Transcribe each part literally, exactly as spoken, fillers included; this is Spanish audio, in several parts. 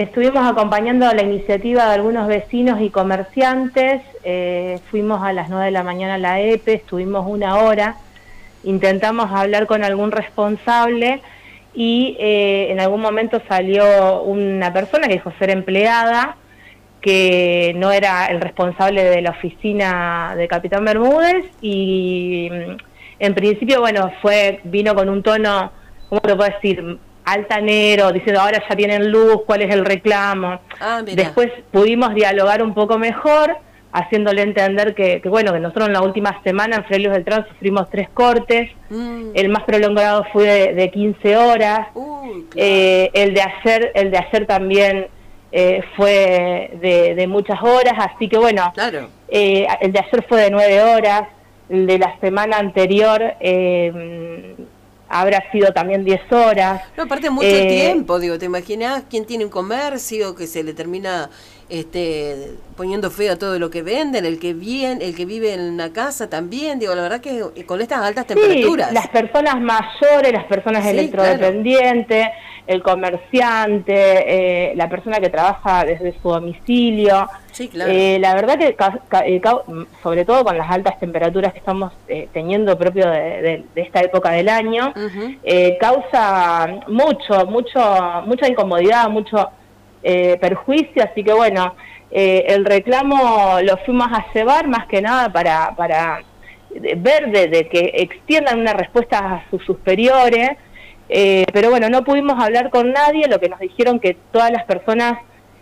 estuvimos acompañando la iniciativa de algunos vecinos y comerciantes, eh, fuimos a las nueve de la mañana a la E P E, estuvimos una hora, intentamos hablar con algún responsable y eh, en algún momento salió una persona que dijo ser empleada, que no era el responsable de la oficina de Capitán Bermúdez, y en principio, bueno, fue vino con un tono, ¿cómo te puedo decir?, altanero, diciendo ahora ya tienen luz, ¿cuál es el reclamo? Ah, después pudimos dialogar un poco mejor, haciéndole entender que, que bueno, que nosotros en la última semana en Fray Luis Beltrán sufrimos tres cortes, mm. el más prolongado fue de, de quince horas, uh, claro. eh, el de ayer, el de ayer también eh, fue de, de muchas horas, así que bueno, claro. eh, el de ayer fue de nueve horas, el de la semana anterior eh, habrá sido también diez horas. No, aparte mucho eh, tiempo, digo, ¿te imaginas quién tiene un comercio que se le termina este poniendo feo a todo lo que venden, el que viene, el que vive en una casa también, digo, la verdad que con estas altas sí, temperaturas. Las personas mayores, las personas sí, electrodependientes, claro. el comerciante, eh, la persona que trabaja desde su domicilio. Sí, claro. Eh, la verdad que, sobre todo con las altas temperaturas que estamos eh, teniendo propio de, de, de esta época del año, uh-huh. eh, causa mucho, mucho, mucha incomodidad, mucho eh, perjuicio, así que bueno, eh, el reclamo lo fuimos a llevar más que nada para, para ver de, de que extiendan una respuesta a sus superiores, eh, pero bueno, no pudimos hablar con nadie, lo que nos dijeron que todas las personas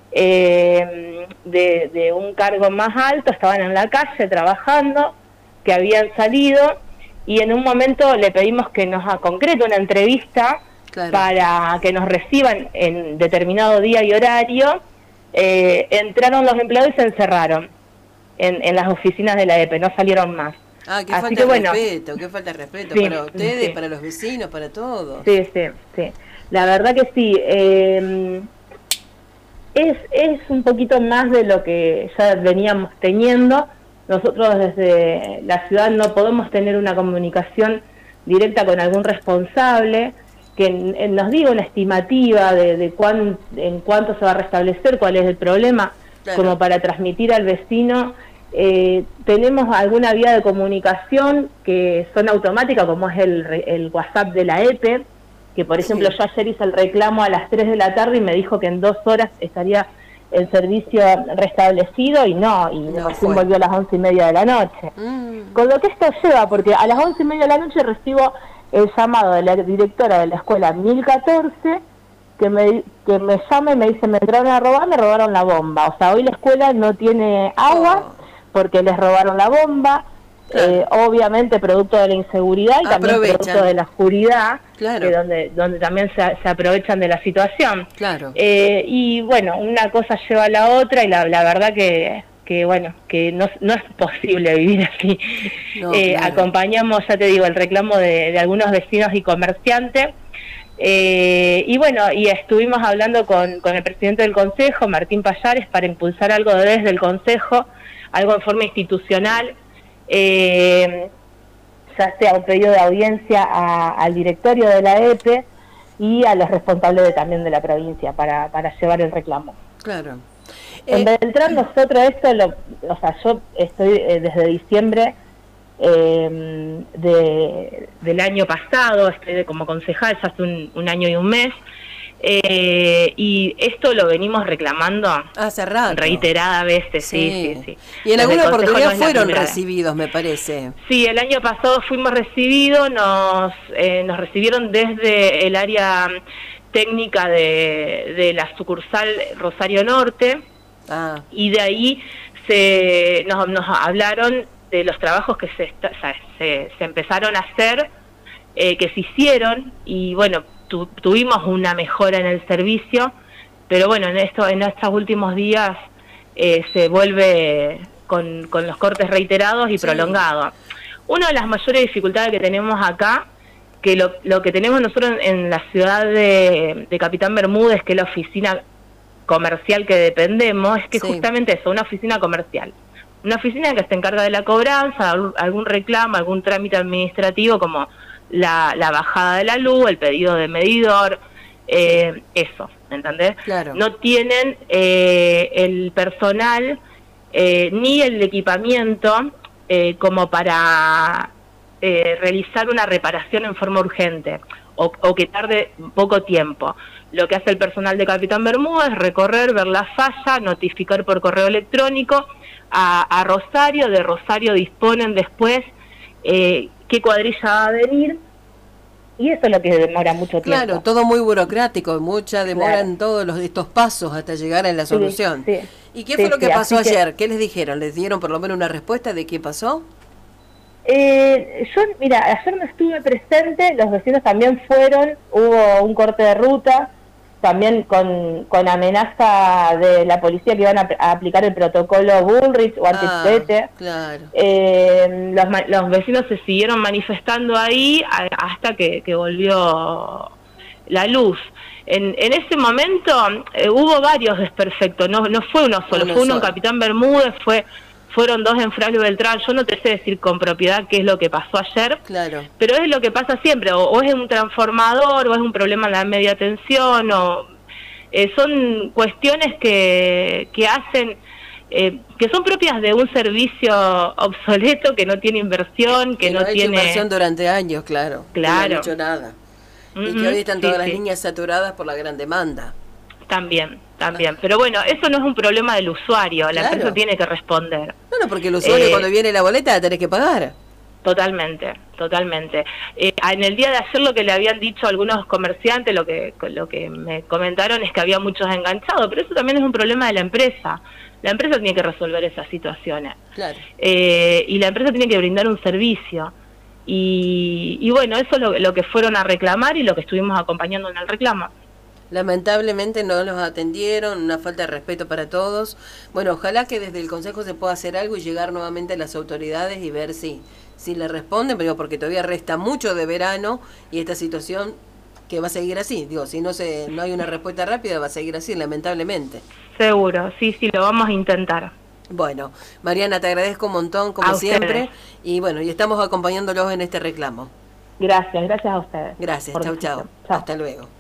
Eh, de, de un cargo más alto estaban en la calle trabajando, que habían salido, y en un momento le pedimos que nos concrete una entrevista, claro. para que nos reciban en determinado día y horario. Eh, entraron los empleados y se encerraron en, en las oficinas de la E P E, no salieron más. Ah, qué Así falta que, de bueno, respeto, qué falta de respeto sí, para ustedes, sí. para los vecinos, para todos. Sí, sí, sí. La verdad que sí. Eh, Es, es un poquito más de lo que ya veníamos teniendo. Nosotros desde la ciudad no podemos tener una comunicación directa con algún responsable que en, en nos diga una estimativa de, de cuán, en cuánto se va a restablecer, cuál es el problema, claro. como para transmitir al vecino. Eh, tenemos alguna vía de comunicación que son automáticas, como es el, el WhatsApp de la E P E, que por ejemplo sí. yo ayer hice el reclamo a las tres de la tarde y me dijo que en dos horas estaría el servicio restablecido, y no, y no recién volvió a las once y media de la noche. Mm. Con lo que esto lleva, porque a las once y media de la noche recibo el llamado de la directora de la escuela mil catorce, que me, que me llama y me dice, me entraron a robar, me robaron la bomba. O sea, hoy la escuela no tiene agua oh. porque les robaron la bomba. Claro. Eh, obviamente producto de la inseguridad y aprovechan. También producto de la oscuridad, claro. eh, donde donde también se, se aprovechan de la situación. Claro. Eh, y bueno, una cosa lleva a la otra, y la, la verdad que, que bueno, que no, no es posible vivir así. No, eh, claro. Acompañamos, ya te digo, el reclamo de, de algunos vecinos y comerciantes. Eh, y bueno, y estuvimos hablando con, con el presidente del Consejo, Martín Payares, para impulsar algo desde el Consejo, algo en forma institucional, Eh, ya sea un pedido de audiencia a, al directorio de la E P E y a los responsables de, también de la provincia para, para llevar el reclamo. Claro. En eh, Beltrán nosotros esto, lo, o sea, yo estoy eh, desde diciembre eh, de, del año pasado, estoy de, como concejal ya hace un, un año y un mes, Eh, y esto lo venimos reclamando hace rato, reiteradas veces, sí, sí, sí. sí. Y en Desde alguna oportunidad no fueron recibidos, me parece. Sí, el año pasado fuimos recibidos, nos eh, nos recibieron desde el área técnica de, de la sucursal Rosario Norte, ah. y de ahí se nos, nos hablaron de los trabajos que se, o sea, se, se empezaron a hacer, eh, que se hicieron, y bueno, Tu, tuvimos una mejora en el servicio, pero bueno, en esto en estos últimos días eh, se vuelve con, con los cortes reiterados y sí. prolongados. Una de las mayores dificultades que tenemos acá, que lo, lo que tenemos nosotros en, en la ciudad de, de Capitán Bermúdez, que es la oficina comercial que dependemos, es que sí. justamente eso, una oficina comercial. Una oficina que se encarga de la cobranza, algún reclamo, algún trámite administrativo como La, la bajada de la luz, el pedido de medidor, eh, eso. ¿me entendés? Claro. No tienen eh, el personal eh, ni el equipamiento eh, como para eh, realizar una reparación en forma urgente o, o que tarde poco tiempo. Lo que hace el personal de Capitán Bermuda es recorrer, ver la falla, notificar por correo electrónico a, a Rosario, de Rosario disponen después eh, qué cuadrilla va a venir, y eso es lo que demora mucho tiempo. Claro, todo muy burocrático, mucha demora Claro. en todos los, estos pasos hasta llegar a la solución. Sí, sí. ¿Y qué Sí, fue lo que sí, pasó así ayer? que- ¿Qué les dijeron? ¿Les dieron por lo menos una respuesta de qué pasó? Eh, yo, mira, ayer no estuve presente, los vecinos también fueron, hubo un corte de ruta, también con, con amenaza de la policía que iban a, a aplicar el protocolo Bullrich o antipete. Ah, claro. Eh, los, ma- los vecinos se siguieron manifestando ahí a- hasta que, que volvió la luz. En, en ese momento eh, hubo varios desperfectos, no, no fue uno solo, Uno fue uno en solo. Capitán Bermúdez, fue, fueron dos en Fraslo Beltrán. Yo no te sé decir con propiedad qué es lo que pasó ayer, Claro. pero es lo que pasa siempre, o, o es un transformador, o es un problema en la media tensión, o eh, son cuestiones que, que hacen, eh, que son propias de un servicio obsoleto, que no tiene inversión, que, Que no no ha hecho tiene... inversión durante años, claro. Que Claro. no han hecho nada. Y Ujú, que hoy están sí, todas las sí. líneas saturadas por la gran demanda. También, también. Pero bueno, eso no es un problema del usuario, la Claro. empresa tiene que responder. No, no, porque el usuario Eh, cuando viene la boleta la tenés que pagar. Totalmente, totalmente. Eh, en el día de ayer lo que le habían dicho algunos comerciantes, lo que lo que me comentaron es que había muchos enganchados, pero eso también es un problema de la empresa. La empresa tiene que resolver esas situaciones. Claro. Eh, y la empresa tiene que brindar un servicio. Y, y bueno, eso es lo, lo que fueron a reclamar y lo que estuvimos acompañando en el reclamo. Lamentablemente no los atendieron, una falta de respeto para todos. Bueno, ojalá que desde el Consejo se pueda hacer algo y llegar nuevamente a las autoridades y ver si, si le responden, pero porque todavía resta mucho de verano y esta situación que va a seguir así. Digo, si no se no hay una respuesta rápida va a seguir así, lamentablemente. Seguro, sí, sí, lo vamos a intentar. Bueno, Mariana, te agradezco un montón, como A ustedes. siempre, y bueno, y estamos acompañándolos en este reclamo. Gracias, gracias a ustedes. Gracias, por chau, su chau. atención. Chau. Hasta luego.